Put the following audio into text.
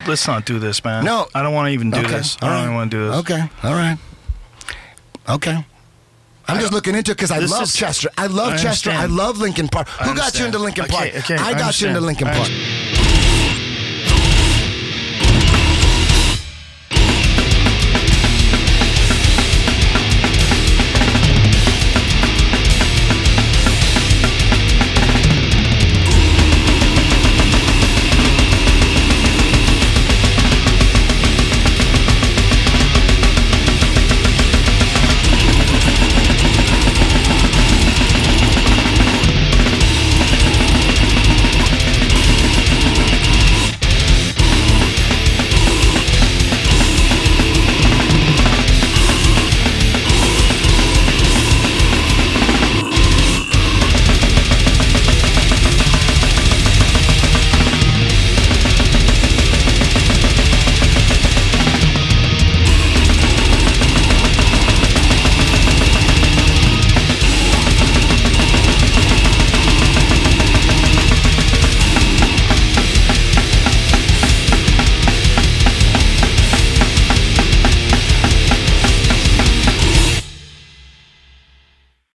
let's not do this, man. No. I don't want to even do Okay. this. All I don't right. even want to do this. Okay. All right. Okay. I'm just looking into it because I This love is- Chester. I love I Chester. I understand. love Lincoln Park. Who got you understand. into Lincoln Okay, Park? okay, I got you into understand. Lincoln I Park. understand.